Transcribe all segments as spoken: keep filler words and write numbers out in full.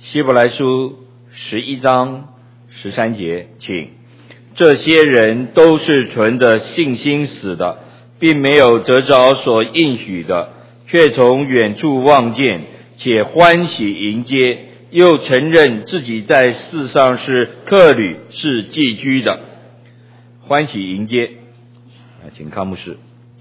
希伯来书十一章十三节，请。这些人都是存着信心死的，并没有得着所应许的，却从远处望见，且欢喜迎接，又承认自己在世上是客旅，是寄居的。欢喜迎接，请康牧师。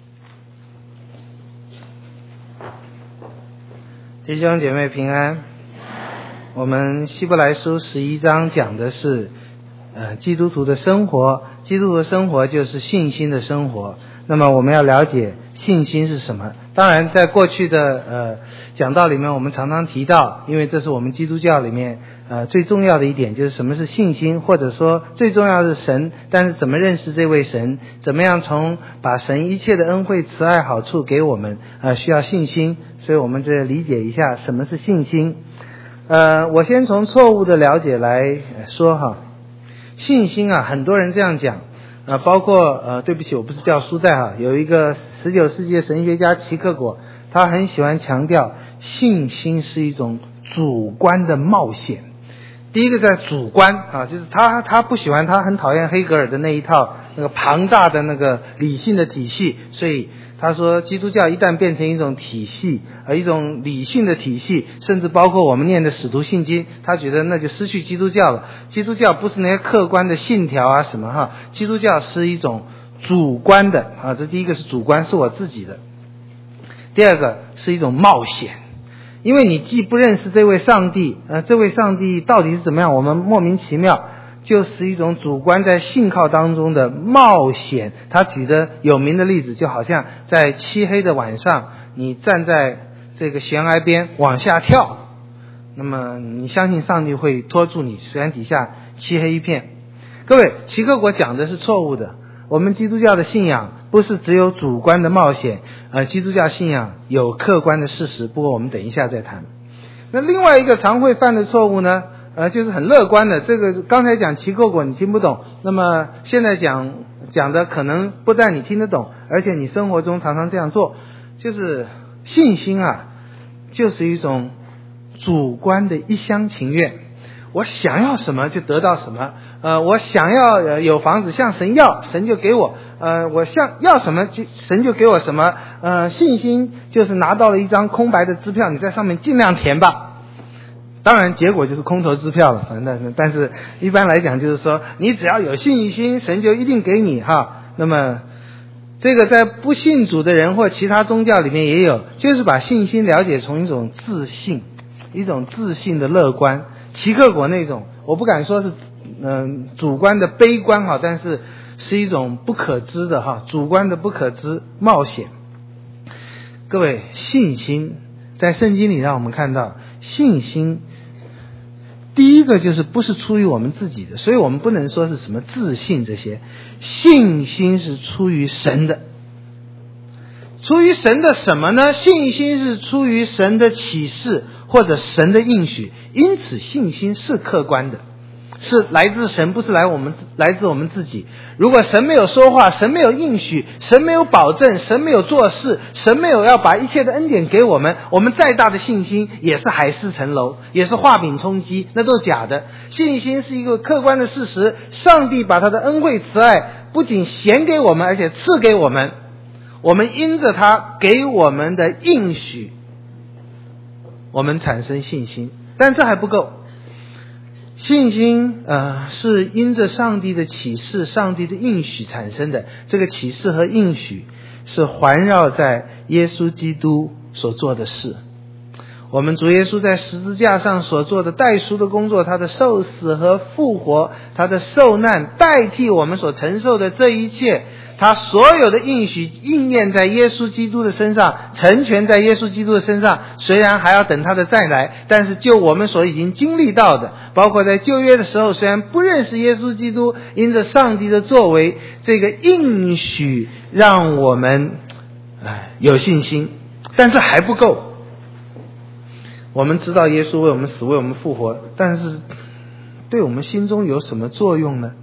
弟兄姐妹平安。我们希伯来书十一章讲的是呃基督徒的生活，基督徒的生活就是信心的生活。那么我们要了解信心是什么。当然在过去的呃讲道里面，我们常常提到，因为这是我们基督教里面呃最重要的一点，就是什么是信心，或者说最重要的是神，但是怎么认识这位神，怎么样从把神一切的恩惠慈爱好处给我们呃需要信心。所以我们这理解一下什么是信心。呃我先从错误的了解来说哈。信心啊，很多人这样讲呃，包括呃，对不起，我不是掉书袋哈。有一个十九世纪的神学家齐克果，他很喜欢强调信心是一种主观的冒险。第一个在主观啊，就是他他不喜欢，他很讨厌黑格尔的那一套那个庞大的那个理性的体系，所以他说基督教一旦变成一种体系，而一种理性的体系，甚至包括我们念的使徒信经，他觉得那就失去基督教了。基督教不是那些客观的信条啊什么哈，基督教是一种主观的啊，这第一个是主观，是我自己的。第二个是一种冒险，因为你既不认识这位上帝，呃，这位上帝到底是怎么样，我们莫名其妙，就是一种主观在信靠当中的冒险。他举的有名的例子，就好像在漆黑的晚上，你站在这个悬崖边往下跳，那么你相信上帝会拖住你，虽然底下漆黑一片。各位，齐克果讲的是错误的。我们基督教的信仰不是只有主观的冒险，呃，基督教信仰有客观的事实，不过我们等一下再谈。那另外一个常会犯的错误呢，呃，就是很乐观的。这个刚才讲齐克果你听不懂，那么现在讲讲的可能不但你听得懂，而且你生活中常常这样做。就是信心啊，就是一种主观的一厢情愿。我想要什么就得到什么，呃，我想要呃有房子向神要，神就给我，呃，我想要什么就神就给我什么，呃，信心就是拿到了一张空白的支票，你在上面尽量填吧。当然结果就是空头支票了，反正但是一般来讲就是说，你只要有信心，神就一定给你哈。那么这个在不信主的人或其他宗教里面也有，就是把信心了解成一种自信，一种自信的乐观。齐克果那种，我不敢说是嗯、呃、主观的悲观哈，但是是一种不可知的哈，主观的不可知冒险。各位，信心在圣经里让我们看到，信心第一个就是不是出于我们自己的，所以我们不能说是什么自信这些，信心是出于神的。出于神的什么呢？信心是出于神的启示或者神的应许，因此信心是客观的，是来自神，不是来我们来自我们自己。如果神没有说话，神没有应许，神没有保证，神没有做事，神没有要把一切的恩典给我们，我们再大的信心也是海市蜃楼，也是画饼充饥，那都是假的。信心是一个客观的事实，上帝把他的恩惠慈爱不仅显给我们，而且赐给我们，我们因着他给我们的应许，我们产生信心。但这还不够，信心呃是因着上帝的启示，上帝的应许产生的。这个启示和应许是环绕在耶稣基督所做的事。我们主耶稣在十字架上所做的代赎的工作，他的受死和复活，他的受难代替我们所承受的这一切，他所有的应许应验在耶稣基督的身上，成全在耶稣基督的身上。虽然还要等他的再来，但是就我们所已经经历到的，包括在旧约的时候，虽然不认识耶稣基督，因着上帝的作为，这个应许让我们唉有信心，但是还不够。我们知道耶稣为我们死，为我们复活，但是对我们心中有什么作用呢？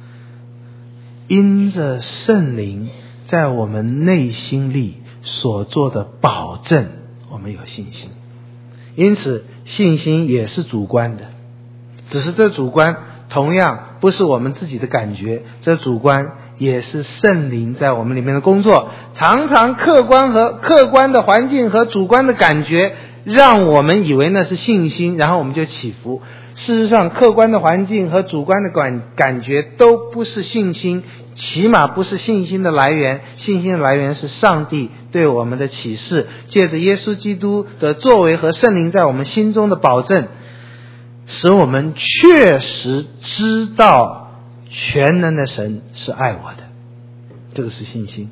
因着圣灵在我们内心里所做的保证，我们有信心。 因此信心也是主观的，只是这主观同样不是我们自己的感觉，这主观也是圣灵在我们里面的工作。常常客观和客观的环境和主观的感觉让我们以为那是信心，然后我们就起伏。事实上客观的环境和主观的感感觉都不是信心，起码不是信心的来源。信心的来源是上帝对我们的启示，借着耶稣基督的作为和圣灵在我们心中的保证，使我们确实知道全能的神是爱我的，这个是信心。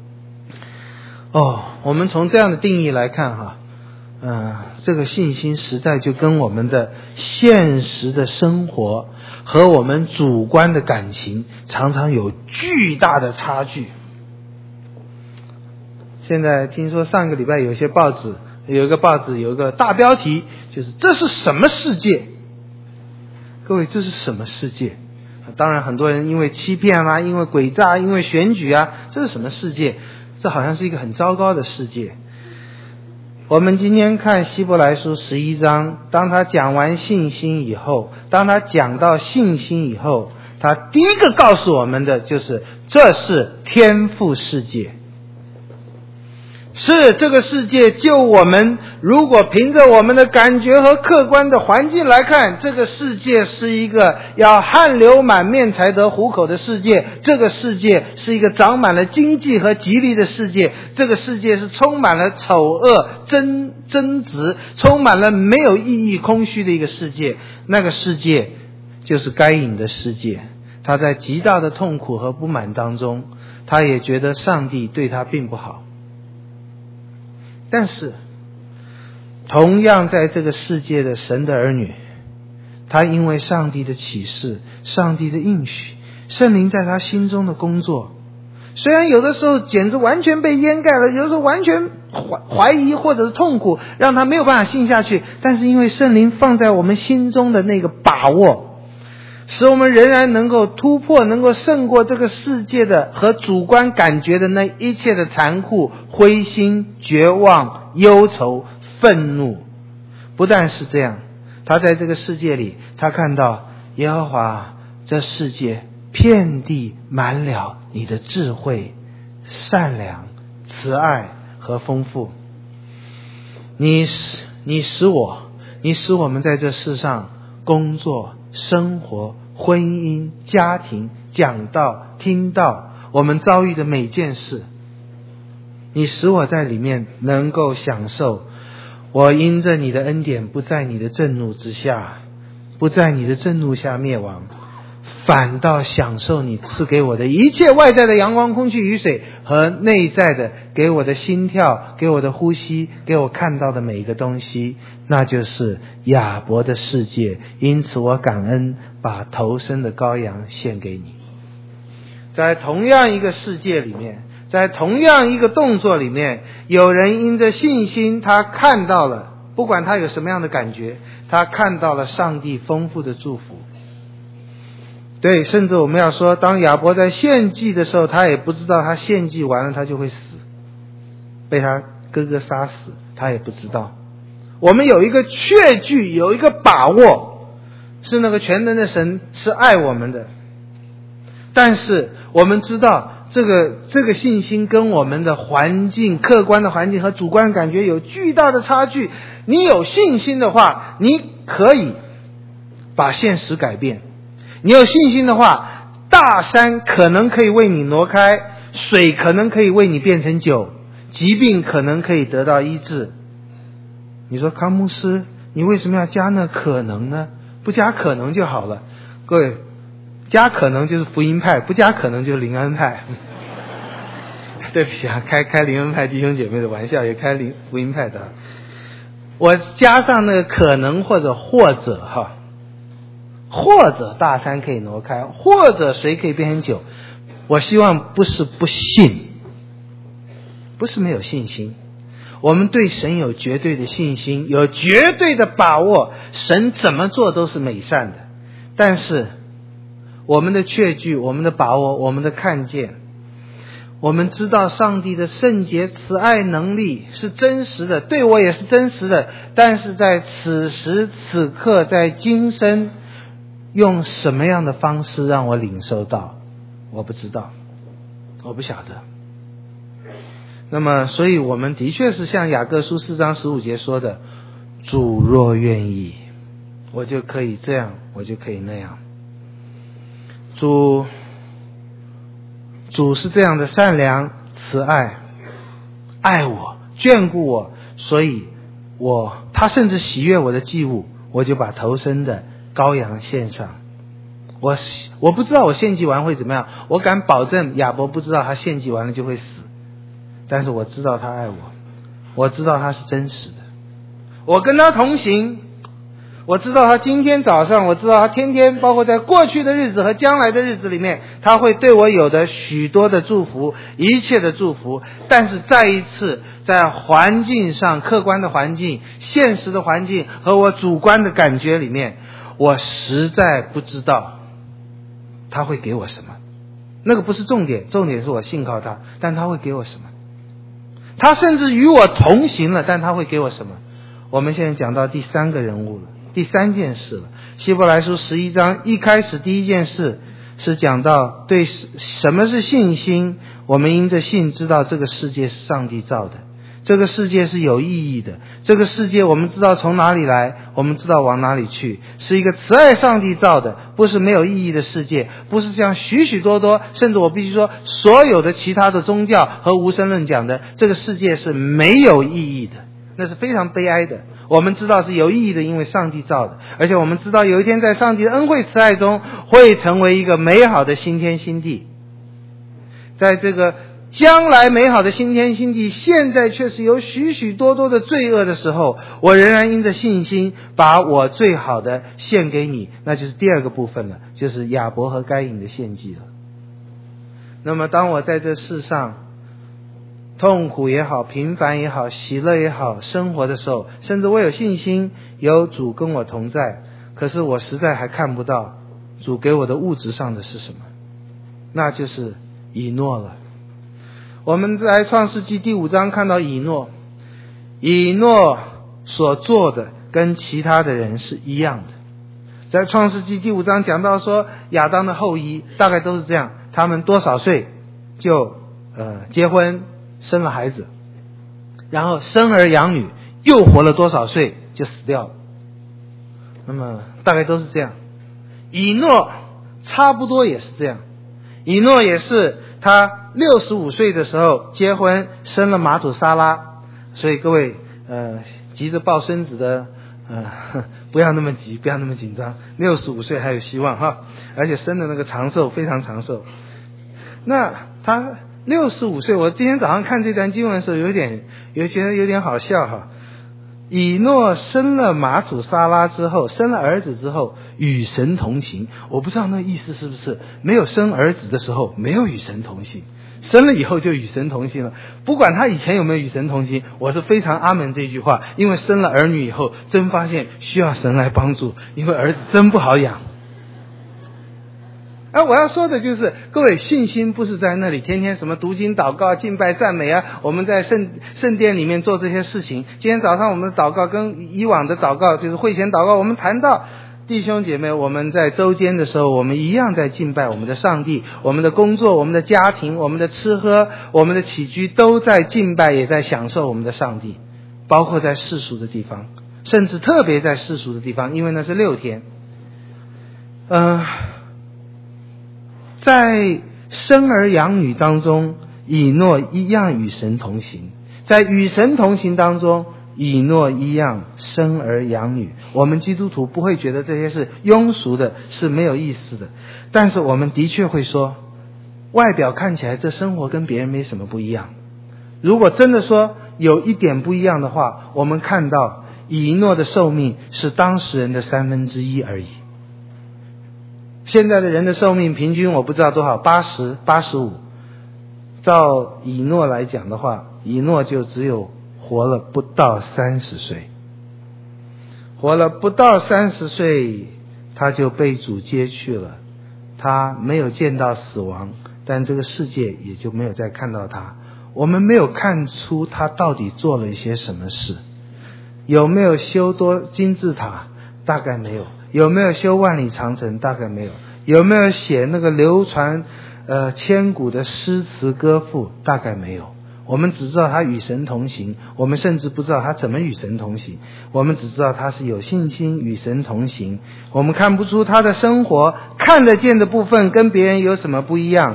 哦，我们从这样的定义来看哈，嗯、呃，这个信心实在就跟我们的现实的生活和我们主观的感情常常有巨大的差距。现在听说上个礼拜有些报纸，有一个报纸有一个大标题，就是这是什么世界？各位，这是什么世界？当然很多人因为欺骗啊，因为诡诈，因为选举啊，这是什么世界？这好像是一个很糟糕的世界。我们今天看希伯来书十一章，当他讲完信心以后，当他讲到信心以后，他第一个告诉我们的就是这是天父世界。是这个世界，就我们如果凭着我们的感觉和客观的环境来看，这个世界是一个要汗流满面才得糊口的世界，这个世界是一个长满了经济和吉利的世界，这个世界是充满了丑恶争争执，充满了没有意义空虚的一个世界。那个世界就是该隐的世界，他在极大的痛苦和不满当中，他也觉得上帝对他并不好。但是同样在这个世界的神的儿女，他因为上帝的启示，上帝的应许，圣灵在他心中的工作，虽然有的时候简直完全被掩盖了，有的时候完全怀疑或者是痛苦让他没有办法信下去，但是因为圣灵放在我们心中的那个把握，使我们仍然能够突破，能够胜过这个世界的和主观感觉的那一切的残酷、灰心、绝望、忧愁、愤怒。不但是这样，他在这个世界里，他看到耶和华这世界遍地满了你的智慧、善良、慈爱和丰富。你使你使我你使我们在这世上工作、生活、婚姻、家庭、讲道、听道，我们遭遇的每件事，你使我在里面能够享受。我因着你的恩典，不在你的震怒之下，不在你的震怒下灭亡，反倒享受你赐给我的一切外在的阳光、空气、雨水和内在的给我的心跳、给我的呼吸、给我看到的每一个东西，那就是亚伯的世界。因此我感恩，把头生的羔羊献给你。在同样一个世界里面，在同样一个动作里面，有人因着信心，他看到了，不管他有什么样的感觉，他看到了上帝丰富的祝福。对，甚至我们要说，当亚伯在献祭的时候，他也不知道他献祭完了他就会死，被他哥哥杀死，他也不知道。我们有一个确据，有一个把握，是那个全能的神是爱我们的。但是我们知道这个这个信心跟我们的环境、客观的环境和主观感觉有巨大的差距。你有信心的话，你可以把现实改变。你有信心的话，大山可能可以为你挪开，水可能可以为你变成酒，疾病可能可以得到医治。你说康牧师，你为什么要加那可能呢？不加可能就好了。各位，加可能就是福音派，不加可能就是灵恩派。对不起啊，开开灵恩派弟兄姐妹的玩笑，也开灵福音派的。我加上那个可能或者或者哈，或者大山可以挪开，或者水可以变成酒。我希望不是不信，不是没有信心，我们对神有绝对的信心，有绝对的把握，神怎么做都是美善的。但是我们的确据，我们的把握，我们的看见， 我们知道上帝的圣洁、慈爱、能力是真实的，对我也是真实的，但是在此时此刻，在今生，用什么样的方式让我领受到？我不知道，我不晓得。那么，所以我们的确是像雅各书四章十五节说的，主若愿意，我就可以这样，我就可以那样。主主是这样的善良、慈爱，爱我、眷顾我，所以我他甚至喜悦我的祭物，我就把头生的羔羊献上。我我不知道我献祭完会怎么样，我敢保证亚伯不知道他献祭完了就会死，但是我知道他爱我，我知道他是真实的，我跟他同行，我知道他今天早上，我知道他天天，包括在过去的日子和将来的日子里面，他会对我有的许多的祝福，一切的祝福。但是再一次，在环境上，客观的环境、现实的环境和我主观的感觉里面，我实在不知道他会给我什么。那个不是重点，重点是我信靠他，但他会给我什么？他甚至与我同行了，但他会给我什么？我们现在讲到第三个人物了，第三件事了。希伯来书十一章一开始第一件事是讲到对什么是信心，我们因着信知道这个世界是上帝造的，这个世界是有意义的，这个世界我们知道从哪里来，我们知道往哪里去，是一个慈爱上帝造的，不是没有意义的世界，不是像许许多多，甚至我必须说所有的其他的宗教和无神论讲的这个世界是没有意义的，那是非常悲哀的。我们知道是有意义的，因为上帝造的，而且我们知道有一天在上帝的恩惠慈爱中会成为一个美好的新天新地。在这个将来美好的新天新地，现在却是有许许多多的罪恶的时候，我仍然因着信心把我最好的献给你，那就是第二个部分了，就是亚伯和该隐的献祭了。那么当我在这世上痛苦也好，平凡也好，喜乐也好，生活的时候，甚至我有信心有主跟我同在，可是我实在还看不到主给我的物质上的是什么，那就是以诺了。我们在创世纪第五章看到以诺，以诺所做的跟其他的人是一样的。在创世纪第五章讲到说，亚当的后裔大概都是这样，他们多少岁就呃结婚生了孩子，然后生儿养女，又活了多少岁就死掉了。那么大概都是这样。以诺差不多也是这样，以诺也是他六十五岁的时候结婚生了马土沙拉，所以各位呃急着抱孙子的呃不要那么急，不要那么紧张，六十五岁还有希望哈，而且生的那个长寿非常长寿。那他六十五岁，我今天早上看这段经文的时候有点有觉得有点好笑哈。以诺生了马土沙拉之后，生了儿子之后与神同行，我不知道那意思是不是没有生儿子的时候没有与神同行，生了以后就与神同行了。不管他以前有没有与神同行，我是非常阿门这句话，因为生了儿女以后真发现需要神来帮助，因为儿子真不好养。而我要说的就是，各位信心不是在那里天天什么读经祷告敬拜赞美啊，我们在圣圣殿里面做这些事情。今天早上我们的祷告跟以往的祷告，就是会前祷告，我们谈到弟兄姐妹，我们在周间的时候，我们一样在敬拜我们的上帝，我们的工作，我们的家庭，我们的吃喝，我们的起居都在敬拜，也在享受我们的上帝，包括在世俗的地方，甚至特别在世俗的地方，因为那是六天。嗯、呃在生儿养女当中，以诺一样与神同行，在与神同行当中，以诺一样生儿养女。我们基督徒不会觉得这些是庸俗的，是没有意思的，但是我们的确会说，外表看起来这生活跟别人没什么不一样。如果真的说有一点不一样的话，我们看到以诺的寿命是当时人的三分之一而已。现在的人的寿命平均我不知道多少，八十、八十五。照以诺来讲的话，以诺就只有活了不到三十岁，活了不到三十岁，他就被主接去了。他没有见到死亡， 但这个世界也就没有再看到他。我们没有看出他到底做了一些什么事，有没有修多金字塔？大概没有。有没有修万里长城？大概没有。有没有写那个流传呃千古的诗词歌赋？大概没有。我们只知道他与神同行，我们甚至不知道他怎么与神同行。我们只知道他是有信心与神同行，我们看不出他的生活看得见的部分跟别人有什么不一样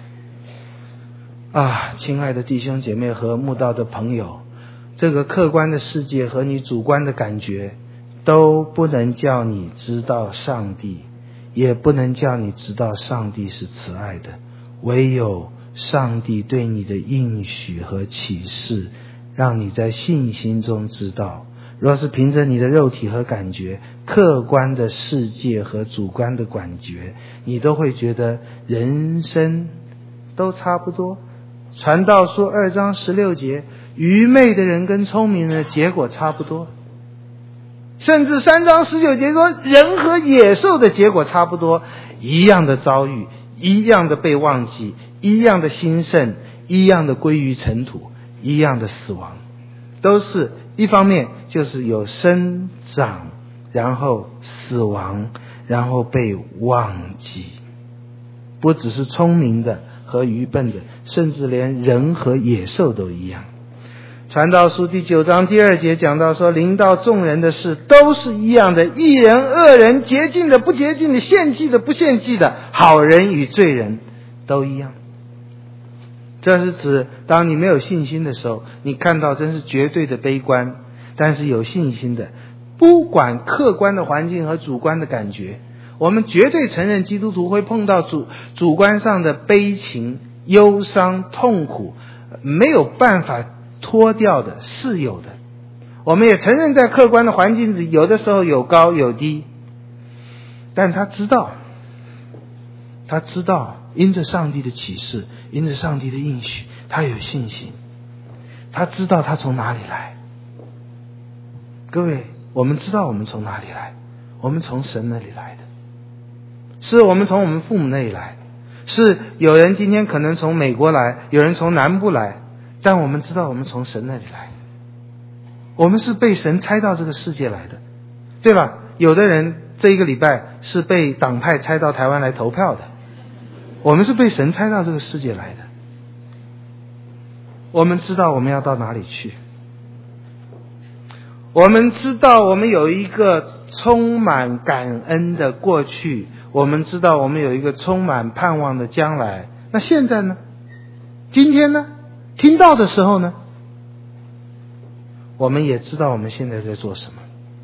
啊！亲爱的弟兄姐妹和慕道的朋友，这个客观的世界和你主观的感觉都不能叫你知道上帝，也不能叫你知道上帝是慈爱的。唯有上帝对你的应许和启示，让你在信心中知道。若是凭着你的肉体和感觉，客观的世界和主观的感觉，你都会觉得人生都差不多。传道书二章十六节，愚昧的人跟聪明人的结果差不多。甚至三章十九节说，人和野兽的结果差不多，一样的遭遇，一样的被忘记，一样的兴盛，一样的归于尘土，一样的死亡。都是一方面就是有生长，然后死亡，然后被忘记。不只是聪明的和愚笨的，甚至连人和野兽都一样。传道书第九章第二节讲到说，临到众人的事都是一样的，义人恶人，洁净的不洁净的，献祭的不献祭的，好人与罪人都一样。这是指当你没有信心的时候，你看到真是绝对的悲观。但是有信心的，不管客观的环境和主观的感觉，我们绝对承认基督徒会碰到主主观上的悲情、忧伤、痛苦，没有办法脱掉的，是有的。我们也承认在客观的环境里，有的时候有高有低，但他知道他知道因着上帝的启示，因着上帝的应许，他有信心，他知道他从哪里来。各位，我们知道我们从哪里来，我们从神那里来的，是我们从我们父母那里来，是有人今天可能从美国来，有人从南部来，但我们知道我们从神那里来，我们是被神差到这个世界来的，对吧？有的人这一个礼拜是被党派差到台湾来投票的，我们是被神差到这个世界来的。我们知道我们要到哪里去，我们知道我们有一个充满感恩的过去，我们知道我们有一个充满盼望的将来。那现在呢？今天呢？听到的时候呢？我们也知道我们现在在做什么。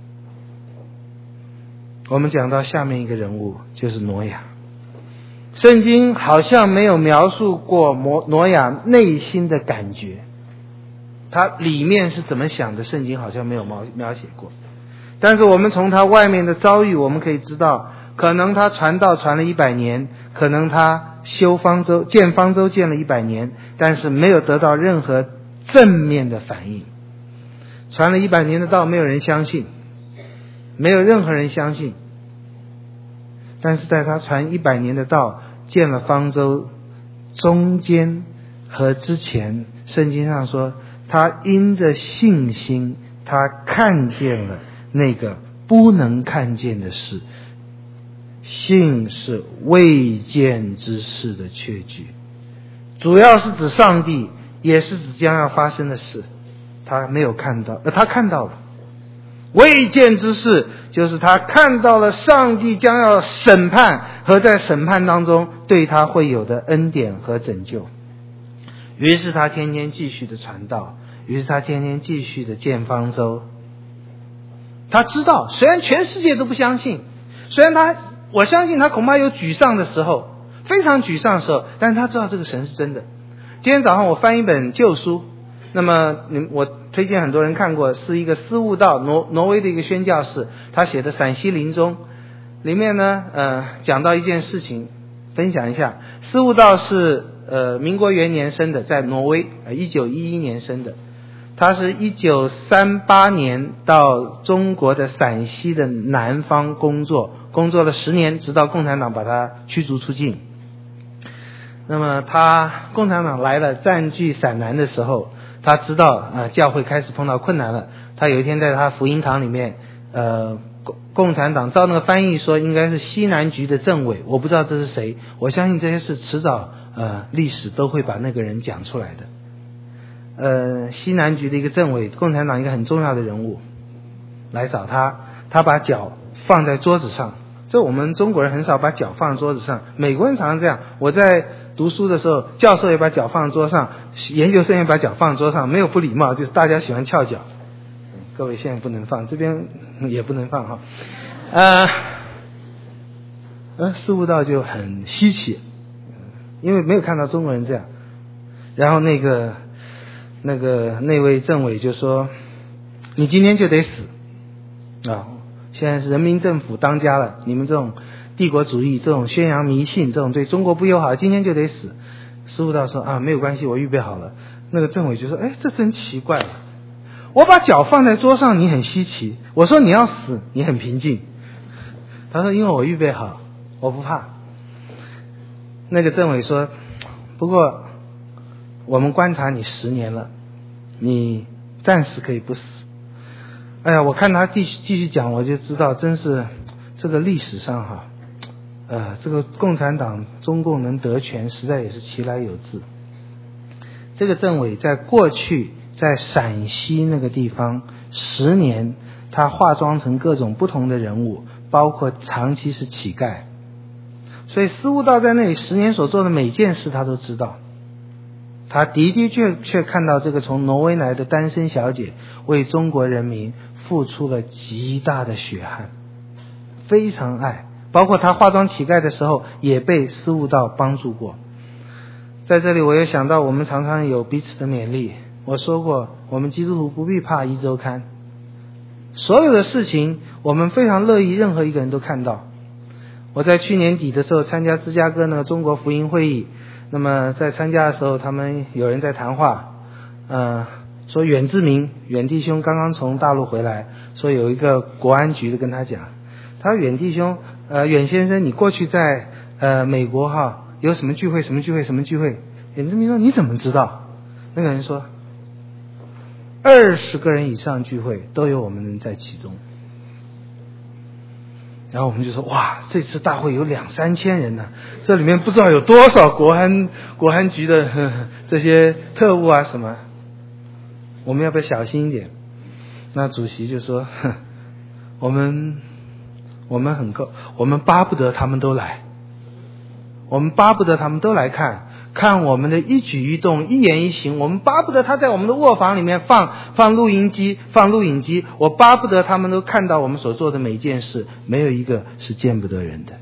我们讲到下面一个人物，就是挪亚。圣经好像没有描述过挪亚内心的感觉，他里面是怎么想的，圣经好像没有描写过。但是我们从他外面的遭遇，我们可以知道，可能他传道传了一百年，可能他修方舟建方舟建了一百年，但是没有得到任何正面的反应。传了一百年的道，没有人相信，没有任何人相信。但是在他传一百年的道，建了方舟中间和之前，圣经上说他因着信心，他看见了那个不能看见的事。信是未见之事的确据，主要是指上帝，也是指将要发生的事。他没有看到，呃，他看到了。未见之事就是他看到了上帝将要审判，和在审判当中对他会有的恩典和拯救。于是他天天继续的传道，于是他天天继续的建方舟。他知道，虽然全世界都不相信，虽然他，我相信他恐怕有沮丧的时候，非常沮丧的时候，但是他知道这个神是真的。今天早上我翻一本旧书，那么我推荐很多人看过，是一个司务道挪挪威的一个宣教士，他写的《陕西临终》里面呢，呃，讲到一件事情，分享一下。司务道是呃民国元年生的，在挪威，呃一九一一年生的。他是一九三八年到中国的陕西的南方工作，工作了十年，直到共产党把他驱逐出境。 那么他共产党来了占据陕南的时候，他知道啊、呃、教会开始碰到困难了。他有一天在他福音堂里面，呃共共产党照那个翻译说应该是西南局的政委，我不知道这是谁，我相信这些事迟早呃历史都会把那个人讲出来的。呃西南局的一个政委，共产党一个很重要的人物来找他，他把脚放在桌子上。这我们中国人很少把脚放在桌子上，美国人常常这样。我在读书的时候，教授也把脚放在桌上，研究生也把脚放在桌上，没有不礼貌，就是大家喜欢翘脚。各位现在不能放，这边也不能放哈。呃，呃，司务道就很稀奇，因为没有看到中国人这样。然后那个那个那位政委就说：“你今天就得死啊！现在是人民政府当家了，你们这种帝国主义、这种宣扬迷信、这种对中国不友好，今天就得死。”司务道说：“啊，没有关系，我预备好了。”那个政委就说：“哎，这真奇怪了。我把脚放在桌上，你很稀奇；我说你要死，你很平静。”他说：“因为我预备好，我不怕。”那个政委说：“不过我们观察你十年了，你暂时可以不死。”哎呀，我看他继续继续讲，我就知道，真是这个历史上哈，呃，这个共产党中共能得权，实在也是其来有自。这个政委在过去在陕西那个地方十年，他化妆成各种不同的人物，包括长期是乞丐，所以司务道在那里十年所做的每件事他都知道。他的的确确看到这个从挪威来的单身小姐为中国人民付出了极大的血汗，非常爱，包括他化妆乞丐的时候也被司务道帮助过。在这里我也想到，我们常常有彼此的勉励。我说过，我们基督徒不必怕一周刊，所有的事情我们非常乐意任何一个人都看到。我在去年底的时候参加芝加哥那个中国福音会议，那么在参加的时候，他们有人在谈话，呃，说远志明远弟兄刚刚从大陆回来，说有一个国安局的跟他讲，他说远弟兄，呃，远先生，你过去在呃美国哈有什么聚会什么聚会什么聚会？远志明说你怎么知道？那个人说二十个人以上聚会都有我们人在其中。然后我们就说哇，这次大会有两三千人呢、啊，这里面不知道有多少国安国安局的呵呵这些特务啊什么，我们要不要小心一点？那主席就说，哼，我们我们很够，我们巴不得他们都来，我们巴不得他们都来看。看我们的一举一动一言一行，我们巴不得他在我们的卧房里面放放录音机放录影机，我巴不得他们都看到我们所做的每件事，没有一个是见不得人的。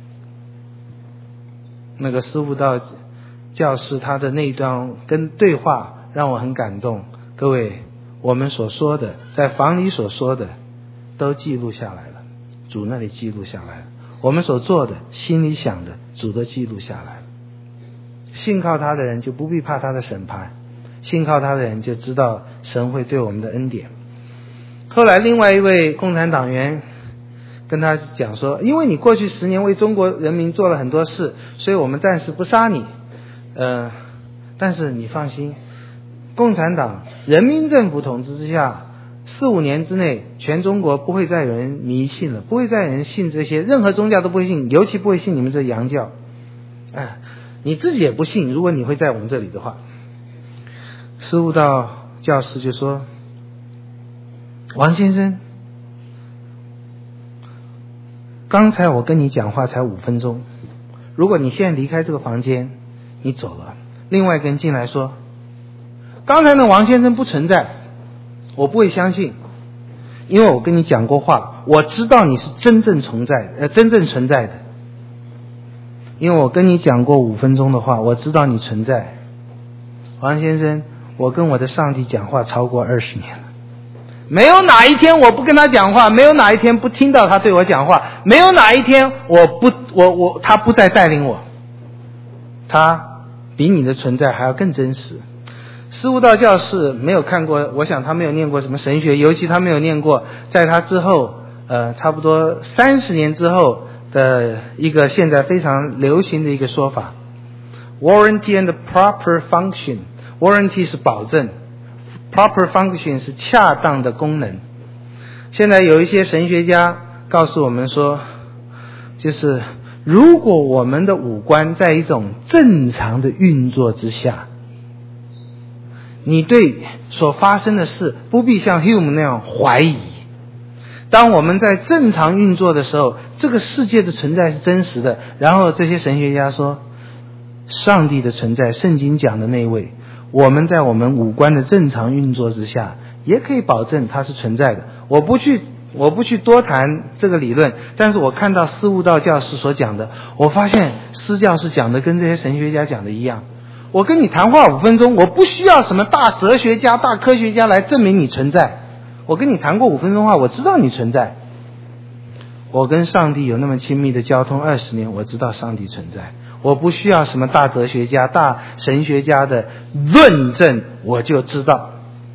那个司务道教师他的那一段跟对话让我很感动。各位，我们所说的在房里所说的都记录下来了，主那里记录下来了，我们所做的心里想的主都记录下来了。信靠他的人就不必怕他的审判，信靠他的人就知道神会对我们的恩典。后来另外一位共产党员跟他讲说，因为你过去十年为中国人民做了很多事，所以我们暂时不杀你，呃，但是你放心，共产党人民政府统治之下，四五年之内全中国不会再有人迷信了，不会再有人信这些，任何宗教都不会信，尤其不会信你们这洋教。哎，你自己也不信，如果你会在我们这里的话。司务道教师就说，王先生，刚才我跟你讲话才五分钟，如果你现在离开这个房间，你走了，另外一个人进来说，刚才那王先生不存在，我不会相信，因为我跟你讲过话，我知道你是真正存在呃真正存在的，因为我跟你讲过五分钟的话，我知道你存在。王先生，我跟我的上帝讲话超过二十年了，没有哪一天我不跟他讲话，没有哪一天不听到他对我讲话，没有哪一天我不我我他不再带领我，他比你的存在还要更真实。司务道教士没有看过，我想他没有念过什么神学，尤其他没有念过在他之后呃差不多三十年之后的一个现在非常流行的一个说法， warranty and proper function. Warranty 是保证， proper function 是恰当的功能。现在有一些神学家告诉我们说，就是如果我们的五官在一种正常的运作之下，你对所发生的事不必像 Hume 那样怀疑。当我们在正常运作的时候，这个世界的存在是真实的。然后这些神学家说，上帝的存在，圣经讲的那位，我们在我们五官的正常运作之下，也可以保证它是存在的。我不去我不去多谈这个理论，但是我看到司务道教士所讲的，我发现司教士讲的跟这些神学家讲的一样。我跟你谈话五分钟，我不需要什么大哲学家、大科学家来证明你存在。我跟你谈过五分钟话，我知道你存在。我跟上帝有那么亲密的交通二十年，我知道上帝存在。我不需要什么大哲学家、大神学家的论证，我就知道。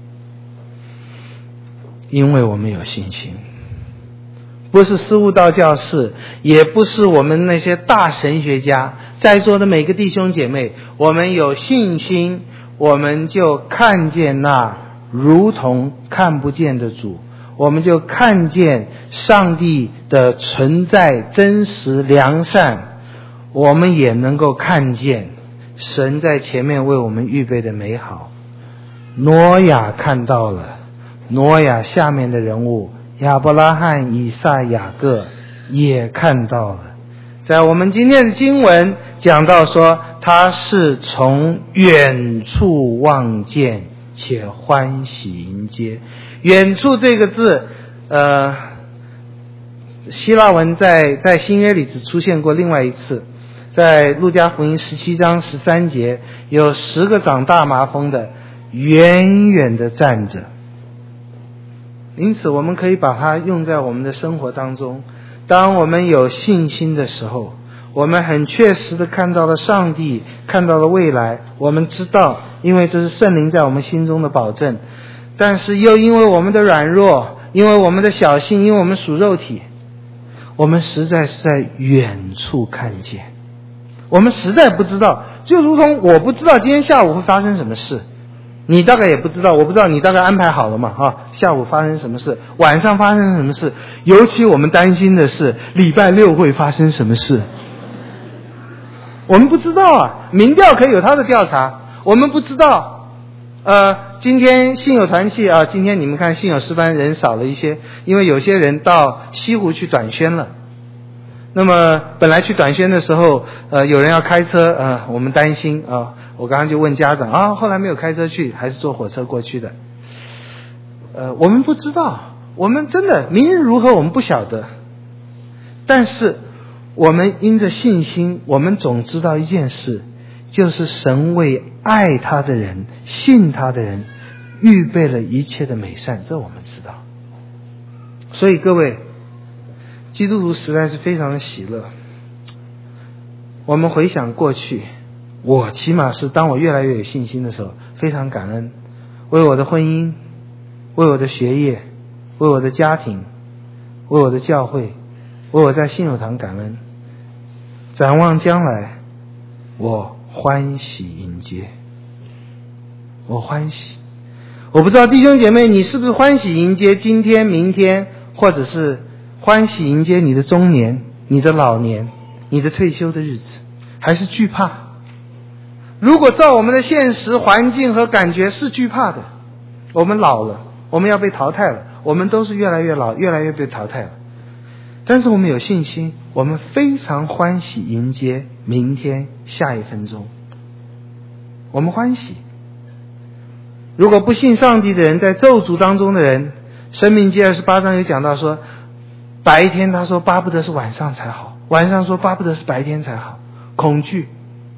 因为我们有信心。不是司务道教士，也不是我们那些大神学家，在座的每个弟兄姐妹，我们有信心，我们就看见那如同看不见的主，我们就看见上帝的存在真实良善，我们也能够看见神在前面为我们预备的美好。挪亚看到了，挪亚下面的人物亚伯拉罕、以撒、雅各也看到了。在我们今天的经文讲到说，他是从远处望见且欢喜迎接。远处这个字呃，希腊文在在新约里只出现过另外一次，在路加福音十七章十三节，有十个长大麻风的远远的站着。因此我们可以把它用在我们的生活当中。当我们有信心的时候，我们很确实的看到了上帝，看到了未来，我们知道，因为这是圣灵在我们心中的保证。但是又因为我们的软弱，因为我们的小心，因为我们属肉体，我们实在是在远处看见，我们实在不知道，就如同我不知道今天下午会发生什么事，你大概也不知道，我不知道你大概安排好了嘛？啊，下午发生什么事，晚上发生什么事？尤其我们担心的是礼拜六会发生什么事。我们不知道啊，民调可以有他的调查，我们不知道。呃，今天信友团契啊，今天你们看信友诗班人少了一些，因为有些人到西湖去短宣了。那么本来去短宣的时候，呃，有人要开车，呃，我们担心啊。我刚刚就问家长啊，后来没有开车去，还是坐火车过去的。呃，我们不知道，我们真的明日如何我们不晓得。但是我们因着信心，我们总知道一件事，就是神为爱他的人、信他的人预备了一切的美善，这我们知道。所以各位，基督徒实在是非常的喜乐。我们回想过去，我起码是当我越来越有信心的时候，非常感恩，为我的婚姻，为我的学业，为我的家庭，为我的教会，为我在信友堂感恩。展望将来，我欢喜迎接，我欢喜。我不知道弟兄姐妹你是不是欢喜迎接今天、明天，或者是欢喜迎接你的中年、你的老年、你的退休的日子，还是惧怕？如果照我们的现实环境和感觉是惧怕的，我们老了，我们要被淘汰了，我们都是越来越老，越来越被淘汰了。但是我们有信心，我们非常欢喜迎接明天下一分钟，我们欢喜。如果不信上帝的人，在咒诅当中的人，申命记二十八章有讲到说，白天他说巴不得是晚上才好，晚上说巴不得是白天才好，恐惧。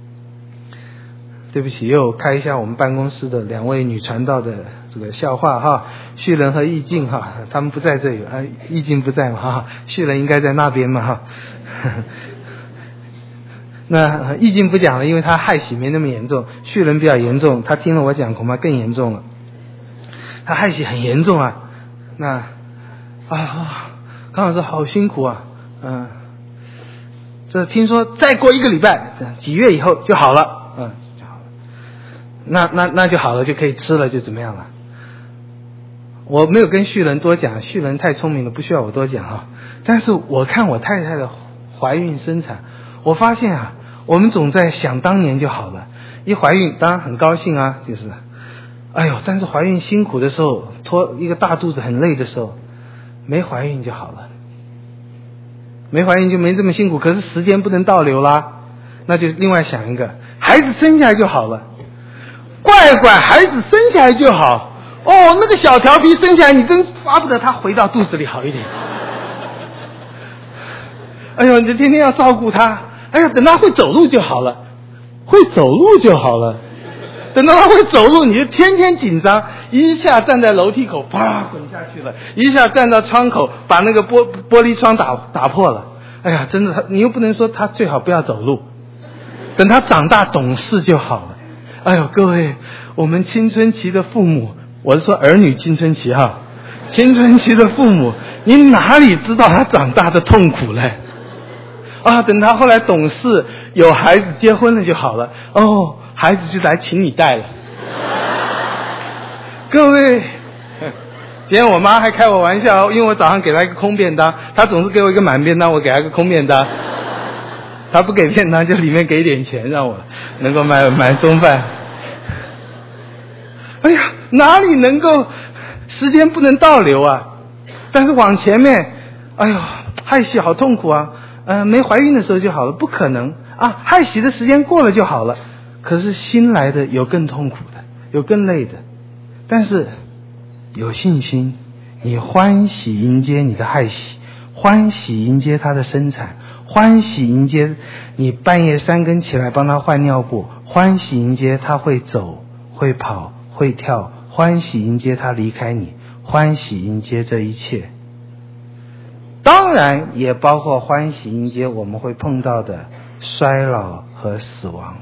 对不起，又开一下我们办公室的两位女传道的这个笑话哈，旭仁和易静哈，他们不在这里啊，易静不在嘛哈，旭仁应该在那边嘛哈。那易静不讲了，因为他害喜没那么严重，旭仁比较严重，他听了我讲恐怕更严重了。他害喜很严重啊，那啊，康老师好辛苦啊，嗯，这听说再过一个礼拜，几月以后就好了。 嗯，就好了。那那那就好了，就可以吃了，就怎么样了？我没有跟旭人多讲，旭人太聪明了，不需要我多讲啊。但是我看我太太的怀孕生产，我发现啊，我们总在想当年就好了。一怀孕当然很高兴啊，就是，哎呦，但是怀孕辛苦的时候，拖一个大肚子很累的时候，没怀孕就好了。没怀孕就没这么辛苦，可是时间不能倒流啦，那就另外想一个，孩子生下来就好了。乖乖，孩子生下来就好。哦，那个小调皮生下来，你真巴不得他回到肚子里好一点。哎呦，你天天要照顾他。哎呀，等他会走路就好了，会走路就好了。等到他会走路，你就天天紧张，一下站在楼梯口，啪滚下去了；一下站到窗口，把那个玻玻璃窗打打破了。哎呀，真的，你又不能说他最好不要走路，等他长大懂事就好了。哎呦，各位，我们青春期的父母，我是说儿女青春期哈，青春期的父母，你哪里知道他长大的痛苦嘞？啊，等他后来懂事，有孩子结婚了就好了。哦，孩子就来请你带了。各位，今天我妈还开我玩笑，因为我早上给她一个空便当，她总是给我一个满便当，我给她一个空便当。她不给便当，就里面给点钱，让我能够买买中饭。哎呀，哪里能够时间不能倒流啊？但是往前面，哎呦，害喜好痛苦啊！呃，没怀孕的时候就好了，不可能啊！害喜的时间过了就好了。可是新来的有更痛苦的，有更累的。但是有信心，你欢喜迎接你的害喜，欢喜迎接他的生产，欢喜迎接你半夜三更起来帮他换尿布，欢喜迎接他会走、会跑、会跳，欢喜迎接他离开你，欢喜迎接这一切。当然也包括欢喜迎接我们会碰到的衰老和死亡。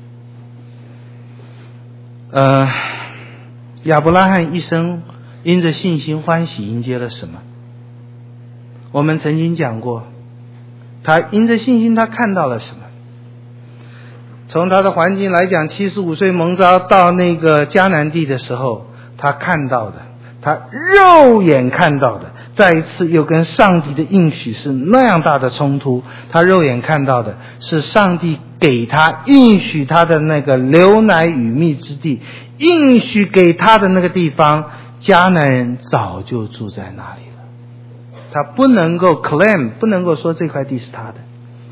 呃，亚伯拉罕一生因着信心欢喜迎接了什么？我们曾经讲过，他因着信心他看到了什么？从他的环境来讲，七十五岁蒙召到那个迦南地的时候，他看到的，他肉眼看到的，再一次又跟上帝的应许是那样大的冲突。他肉眼看到的是上帝给他应许他的那个流奶与蜜之地，应许给他的那个地方，迦南人早就住在那里了。他不能够 claim， 不能够说这块地是他的。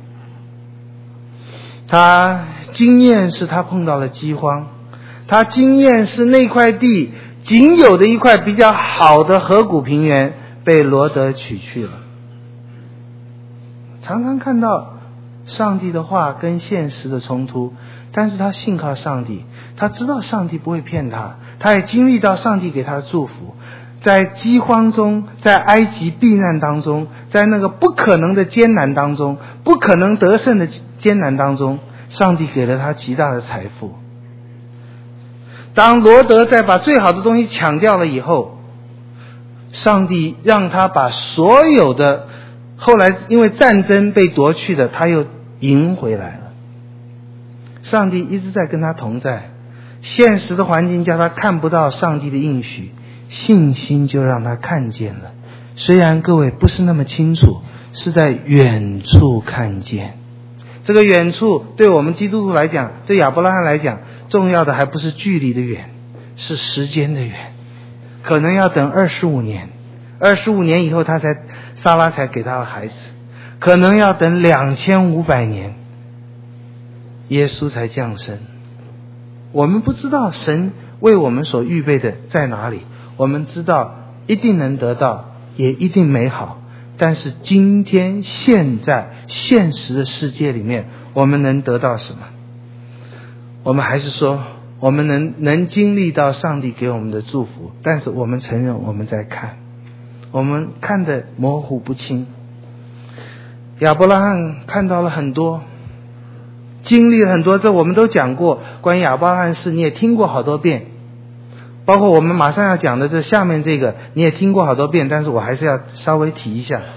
他经验是他碰到了饥荒，他经验是那块地仅有的一块比较好的河谷平原被罗得取去了。常常看到上帝的话跟现实的冲突，但是他信靠上帝，他知道上帝不会骗他，他也经历到上帝给他的祝福。在饥荒中，在埃及避难当中，在那个不可能的艰难当中，不可能得胜的艰难当中，上帝给了他极大的财富。当罗得在把最好的东西抢掉了以后，上帝让他把所有的后来因为战争被夺去的他又赢回来了。上帝一直在跟他同在，现实的环境叫他看不到上帝的应许，信心就让他看见了。虽然各位不是那么清楚，是在远处看见。这个远处对我们基督徒来讲，对亚伯拉罕来讲，重要的还不是距离的远，是时间的远。可能要等二十五年，二十五年以后他才撒拉才给他的孩子，可能要等两千五百年，耶稣才降生。我们不知道神为我们所预备的在哪里，我们知道一定能得到，也一定美好。但是今天现在现实的世界里面，我们能得到什么？我们还是说我们能能经历到上帝给我们的祝福，但是我们承认我们在看，我们看得模糊不清。亚伯拉罕看到了很多，经历了很多，这我们都讲过，关于亚伯拉罕事你也听过好多遍，包括我们马上要讲的这下面这个你也听过好多遍，但是我还是要稍微提一下。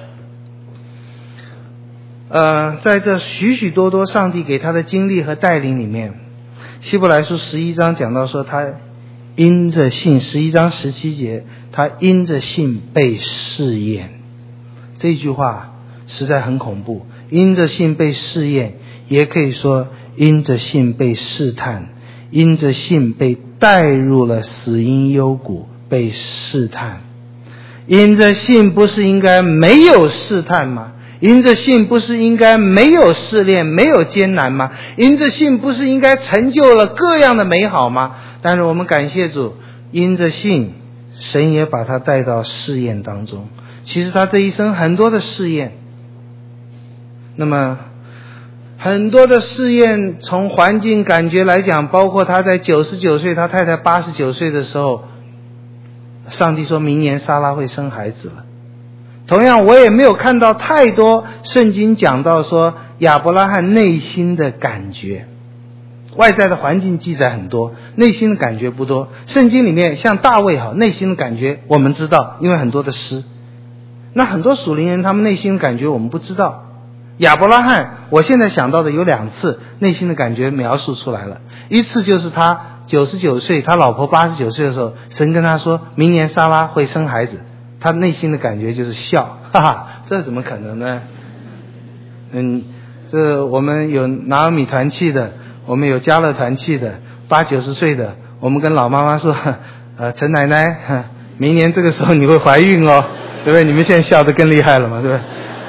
呃，在这许许多多上帝给他的经历和带领里面， 希伯来书十一章讲到说，他因着信，十一章十七节，他因着信被试验。这句话实在很恐怖，因着信被试验，也可以说因着信被试探，因着信被带入了死荫幽谷，被试探。因着信不是应该没有试探吗？因着信不是应该没有试炼，没有艰难吗？因着信不是应该成就了各样的美好吗？但是我们感谢主，因着信，神也把他带到试验当中。其实他这一生很多的试验，那么很多的试验，从环境感觉来讲，包括他在九十九岁，他太太八十九岁的时候，上帝说明年撒拉会生孩子了。同样我也没有看到太多圣经讲到说亚伯拉罕内心的感觉，外在的环境记载很多，内心的感觉不多。圣经里面像大卫好，内心的感觉我们知道，因为很多的诗。那很多属灵人他们内心的感觉我们不知道。亚伯拉罕我现在想到的有两次内心的感觉描述出来了，一次就是他九十九岁，他老婆八十九岁的时候，神跟他说明年撒拉会生孩子，他内心的感觉就是笑，哈哈，这怎么可能呢？嗯，这我们有拿俄米团契的，我们有加勒团契的，八九十岁的，我们跟老妈妈说，呃，陈奶奶，明年这个时候你会怀孕哦，对不对？你们现在笑得更厉害了嘛，对不对？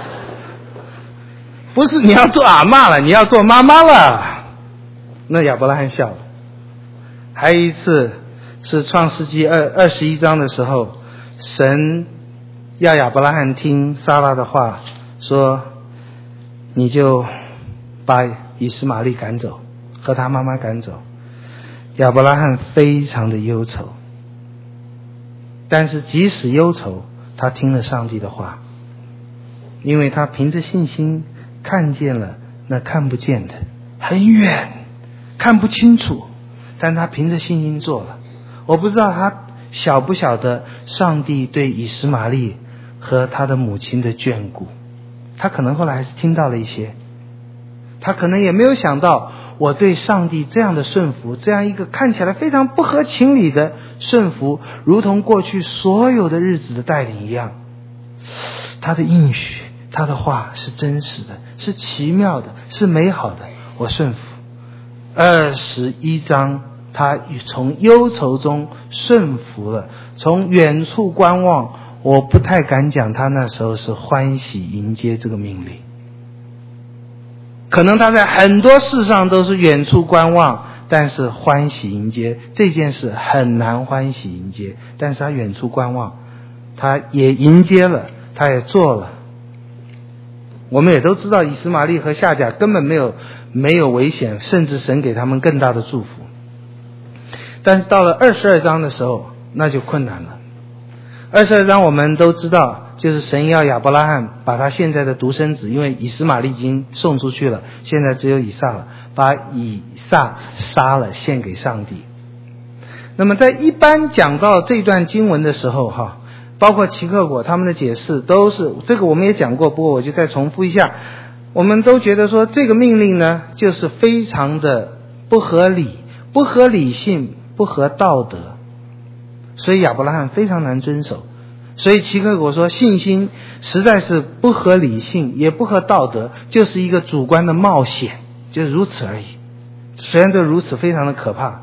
不是你要做阿嬷了，你要做妈妈了。那亚伯拉罕笑了。还有一次是创世纪二二十一章的时候，神要亚伯拉罕听撒拉的话，说你就把以实玛利赶走，和他妈妈赶走。亚伯拉罕非常的忧愁，但是即使忧愁，他听了上帝的话，因为他凭着信心看见了那看不见的，很远，看不清楚，但他凭着信心做了。我不知道他晓不晓得上帝对以实玛利和他的母亲的眷顾，他可能后来还是听到了一些，他可能也没有想到我对上帝这样的顺服，这样一个看起来非常不合情理的顺服，如同过去所有的日子的带领一样，他的应许，他的话是真实的，是奇妙的，是美好的，我顺服。二十一章他从忧愁中顺服了，从远处观望，我不太敢讲他那时候是欢喜迎接这个命令，可能他在很多事上都是远处观望，但是欢喜迎接这件事很难欢喜迎接，但是他远处观望，他也迎接了，他也做了。我们也都知道以实玛利和夏甲根本没有没有危险，甚至神给他们更大的祝福。但是到了二十二章的时候，那就困难了。二十二章我们都知道，就是神要亚伯拉罕把他现在的独生子，因为以实玛利已经送出去了，现在只有以撒了，把以撒杀了献给上帝。那么在一般讲到这段经文的时候哈，包括齐克果他们的解释都是，这个我们也讲过，不过我就再重复一下。我们都觉得说这个命令呢就是非常的不合理，不合理性，不合道德，所以亚伯拉罕非常难遵守。所以齐克果说信心实在是不合理性，也不合道德，就是一个主观的冒险，就是如此而已。虽然这如此非常的可怕，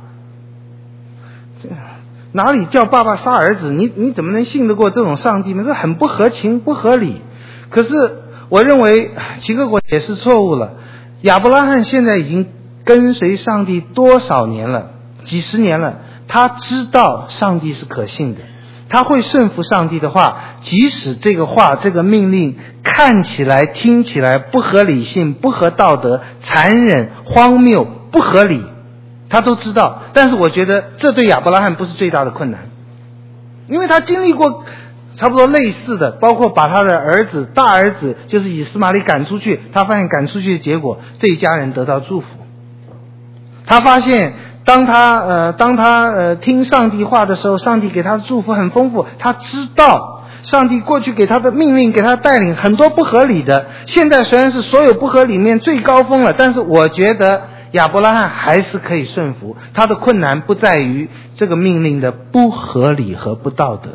哪里叫爸爸杀儿子，你你怎么能信得过这种上帝呢？这很不合情不合理。可是我认为齐克果也是错误了。亚伯拉罕现在已经跟随上帝多少年了，几十年了，他知道上帝是可信的，他会顺服上帝的话，即使这个话这个命令看起来听起来不合理性，不合道德，残忍荒谬不合理，他都知道。但是我觉得这对亚伯拉罕不是最大的困难，因为他经历过差不多类似的，包括把他的儿子大儿子就是以实玛利赶出去，他发现赶出去的结果这一家人得到祝福。他发现当他呃当他呃听上帝话的时候，上帝给他的祝福很丰富，他知道上帝过去给他的命令给他带领很多不合理的，现在虽然是所有不合理里面最高峰了，但是我觉得亚伯拉罕还是可以顺服，他的困难不在于这个命令的不合理和不道德。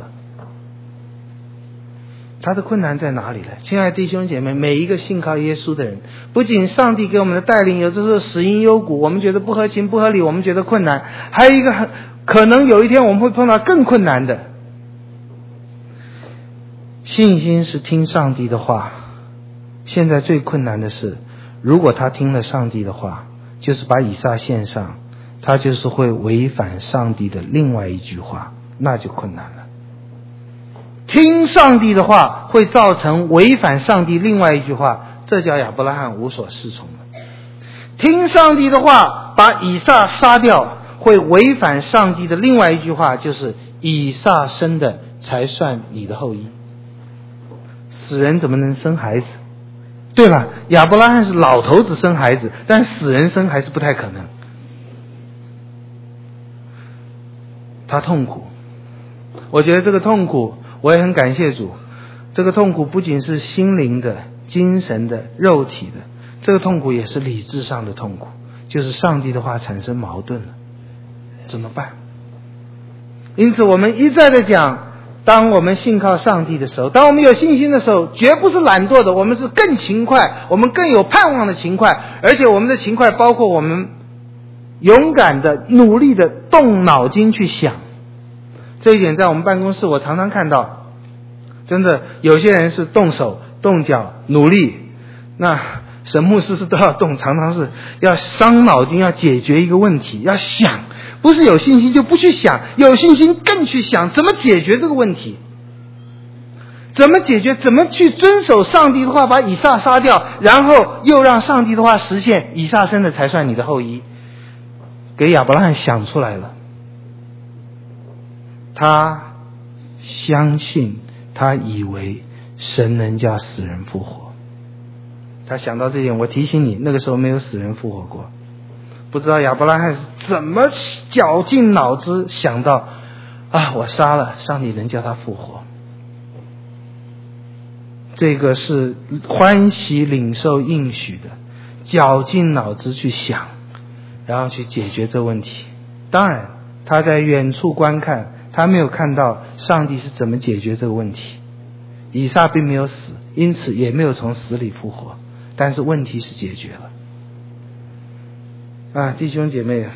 他的困难在哪里呢？亲爱的弟兄姐妹，每一个信靠耶稣的人，不仅上帝给我们的带领有的时候死因幽谷，我们觉得不合情不合理，我们觉得困难，还有一个很可能有一天我们会碰到更困难的。信心是听上帝的话，现在最困难的是，如果他听了上帝的话，就是把以撒献上，他就是会违反上帝的另外一句话，那就困难了。听上帝的话会造成违反上帝另外一句话，这叫亚伯拉罕无所适从了。听上帝的话把以撒杀掉，会违反上帝的另外一句话，就是以撒生的才算你的后裔。死人怎么能生孩子？对了，亚伯拉罕是老头子生孩子，但死人生还是不太可能。他痛苦，我觉得这个痛苦，我也很感谢主。这个痛苦不仅是心灵的、精神的、肉体的，这个痛苦也是理智上的痛苦，就是上帝的话产生矛盾了，怎么办？因此我们一再的讲，当我们信靠上帝的时候，当我们有信心的时候，绝不是懒惰的，我们是更勤快，我们更有盼望的勤快，而且我们的勤快包括我们勇敢的、努力的动脑筋去想。这一点在我们办公室我常常看到，真的有些人是动手动脚努力，那神牧师是都要动，常常是要伤脑筋，要解决一个问题，要想，不是有信心就不去想，有信心更去想怎么解决这个问题，怎么解决，怎么去遵守上帝的话，把以撒杀掉，然后又让上帝的话实现，以撒生的才算你的后裔。给亚伯拉罕想出来了，他相信，他以为神能叫死人复活。他想到这点，我提醒你，那个时候没有死人复活过。不知道亚伯拉罕是怎么绞尽脑汁想到啊，我杀了，上帝能叫他复活。这个是欢喜领受应许的，绞尽脑汁去想，然后去解决这问题。当然他在远处观看，他没有看到上帝是怎么解决这个问题。以撒并没有死，因此也没有从死里复活，但是问题是解决了。啊，弟兄姐妹，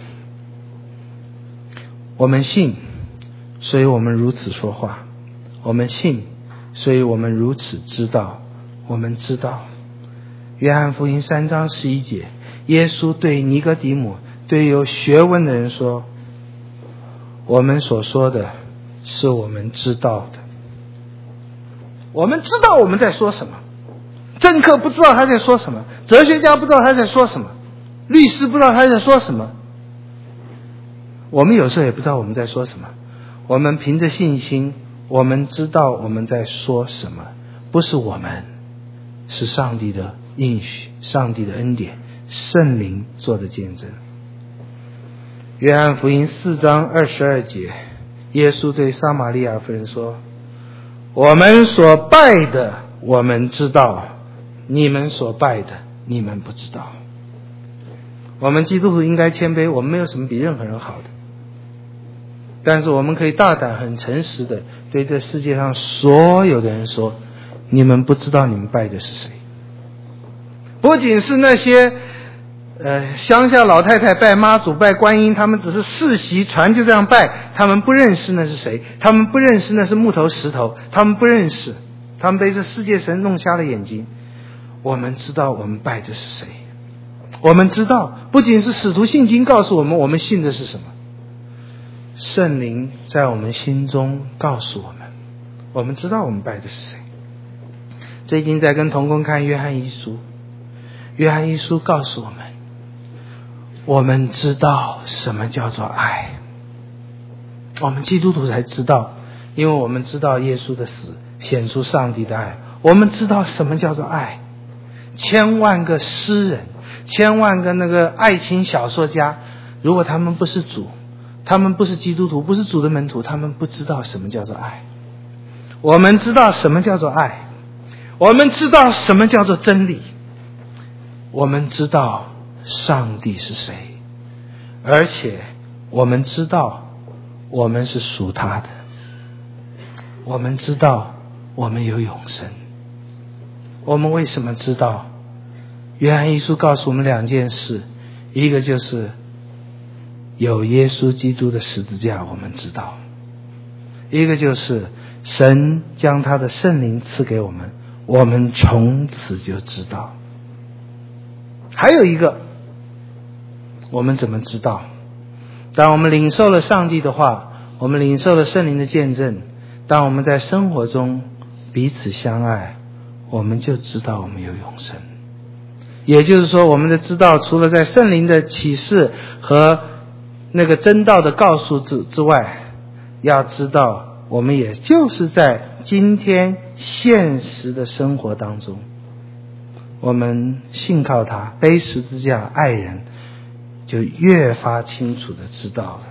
我们信，所以我们如此说话；我们信，所以我们如此知道。我们知道，约翰福音三章十一节，耶稣对尼哥底母，对有学问的人说，我们所说的是我们知道的。我们知道我们在说什么，政客不知道他在说什么，哲学家不知道他在说什么，律师不知道他在说什么，我们有时候也不知道我们在说什么。我们凭着信心，我们知道我们在说什么，不是我们，是上帝的应许，上帝的恩典，圣灵做的见证。约翰福音四章二十二节，耶稣对撒玛利亚妇人说，我们所拜的我们知道，你们所拜的你们不知道。我们基督徒应该谦卑，我们没有什么比任何人好的，但是我们可以大胆很诚实的对这世界上所有的人说，你们不知道你们拜的是谁。不仅是那些呃乡下老太太拜妈祖拜观音，他们只是世袭传就这样拜，他们不认识那是谁，他们不认识那是木头石头，他们不认识，他们被这世界神弄瞎了眼睛。我们知道我们拜的是谁，我们知道不仅是使徒信经告诉我们我们信的是什么，圣灵在我们心中告诉我们，我们知道我们拜的是谁。最近在跟同工看约翰一书，约翰一书告诉我们，我们知道什么叫做爱。我们基督徒才知道，因为我们知道耶稣的死显出上帝的爱，我们知道什么叫做爱。千万个诗人，千万个那个爱情小说家，如果他们不是主，他们不是基督徒，不是主的门徒，他们不知道什么叫做爱。我们知道什么叫做爱，我们知道什么叫做真理，我们知道上帝是谁，而且我们知道我们是属他的，我们知道我们有永生。我们为什么知道？约翰一书告诉我们两件事，一个就是有耶稣基督的十字架，我们知道；一个就是神将他的圣灵赐给我们，我们从此就知道。还有一个，我们怎么知道？当我们领受了上帝的话，我们领受了圣灵的见证，当我们在生活中彼此相爱，我们就知道我们有永生。也就是说，我们的知道除了在圣灵的启示和那个真道的告诉之之外，要知道我们也就是在今天现实的生活当中，我们信靠他，背十字架爱人，就越发清楚的知道了。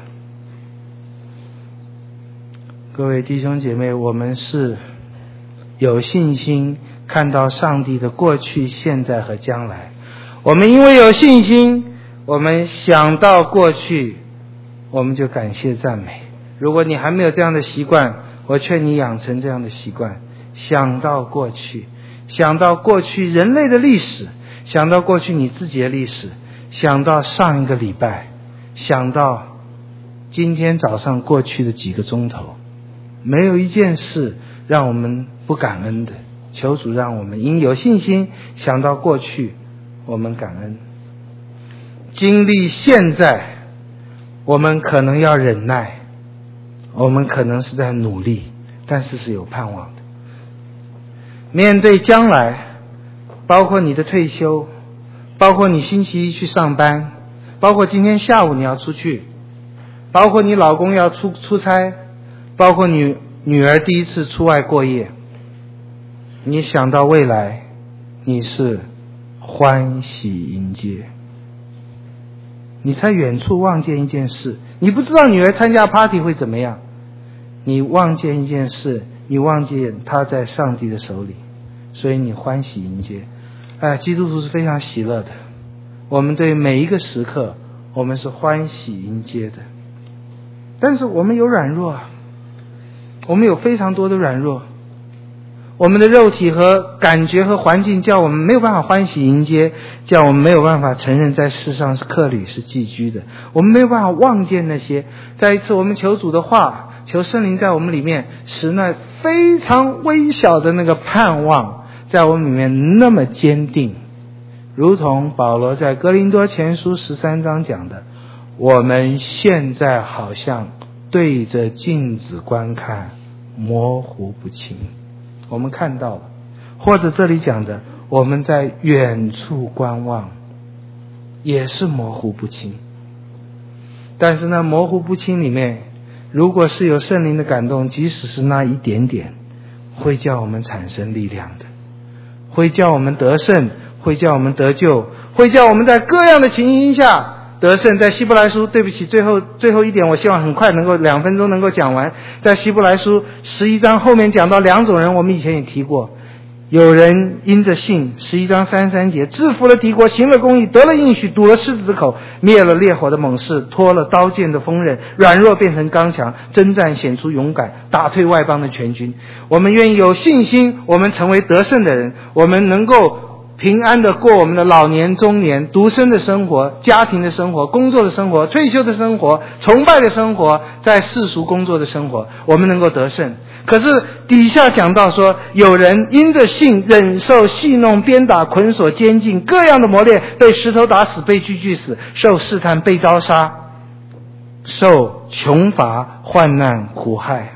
各位弟兄姐妹，我们是有信心看到上帝的过去、现在和将来。我们因为有信心，我们想到过去，我们就感谢赞美。如果你还没有这样的习惯，我劝你养成这样的习惯，想到过去，想到过去人类的历史，想到过去你自己的历史，想到上一个礼拜，想到今天早上过去的几个钟头，没有一件事让我们不感恩的。求主让我们因有信心想到过去，我们感恩。经历现在，我们可能要忍耐，我们可能是在努力，但是是有盼望的。面对将来，包括你的退休，包括你星期一去上班，包括今天下午你要出去，包括你老公要出出差，包括女女儿第一次出外过夜，你想到未来，你是欢喜迎接。你在远处望见一件事，你不知道女儿参加 party 会怎么样，你望见一件事，你望见她在上帝的手里，所以你欢喜迎接。哎，基督徒是非常喜乐的，我们对每一个时刻我们是欢喜迎接的。但是我们有软弱啊，我们有非常多的软弱，我们的肉体和感觉和环境叫我们没有办法欢喜迎接，叫我们没有办法承认在世上是客旅是寄居的，我们没有办法望见那些。再一次我们求主的话，求圣灵在我们里面使那非常微小的那个盼望在我们里面那么坚定，如同保罗在哥林多前书十三章讲的，我们现在好像对着镜子观看，模糊不清。我们看到了，或者这里讲的我们在远处观望，也是模糊不清。但是那模糊不清里面，如果是有圣灵的感动，即使是那一点点，会叫我们产生力量的，会叫我们得胜，会叫我们得救，会叫我们在各样的情形下得胜。在希伯来书，对不起，最后最后一点，我希望很快能够两分钟能够讲完。在希伯来书十一章后面讲到两种人，我们以前也提过，有人因着信，十一章三十三节，制服了敌国，行了公义，得了应许，堵了狮子的口，灭了烈火的猛士，脱了刀剑的锋刃，软弱变成刚强，征战显出勇敢，打退外邦的全军。我们愿意有信心，我们成为得胜的人，我们能够平安的过我们的老年、中年、独身的生活、家庭的生活、工作的生活、退休的生活、崇拜的生活，在世俗工作的生活，我们能够得胜。可是底下讲到说，有人因着信忍受戏弄、鞭打、捆锁、监禁各样的磨练，被石头打死，被锯锯死，受试探，被刀杀，受穷乏、患难、苦害。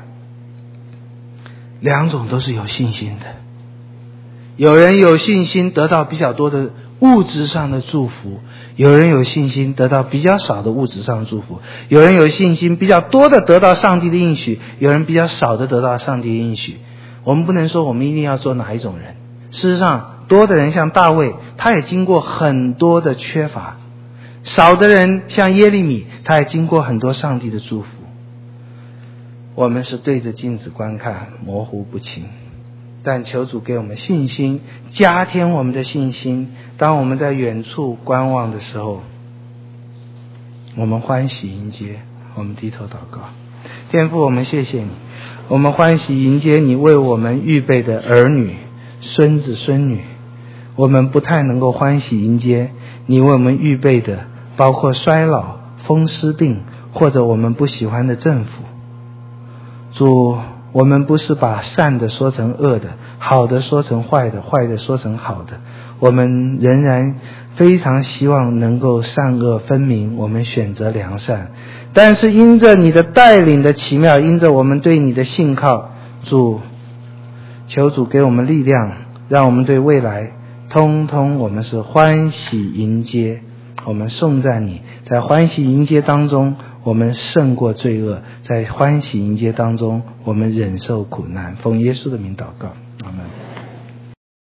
两种都是有信心的。有人有信心得到比较多的物质上的祝福，有人有信心得到比较少的物质上的祝福，有人有信心比较多的得到上帝的应许，有人比较少的得到上帝的应许。我们不能说我们一定要做哪一种人，事实上多的人像大卫，他也经过很多的缺乏，少的人像耶利米，他也经过很多上帝的祝福。我们是对着镜子观看，模糊不清， 但求主给我们信心，加添我们的信心。当我们在远处观望的时候，我们欢喜迎接。我们低头祷告。天父，我们谢谢你，我们欢喜迎接你为我们预备的儿女、孙子、孙女。我们不太能够欢喜迎接你为我们预备的，包括衰老、风湿病，或者我们不喜欢的政府。主，我们不是把善的说成恶的，好的说成坏的，坏的说成好的。我们仍然非常希望能够善恶分明，我们选择良善。但是因着你的带领的奇妙，因着我们对你的信靠，主，求主给我们力量，让我们对未来通通我们是欢喜迎接。我们颂赞你，在欢喜迎接当中我们胜过罪恶，在欢喜迎接当中我们忍受苦难。奉耶稣的名祷告。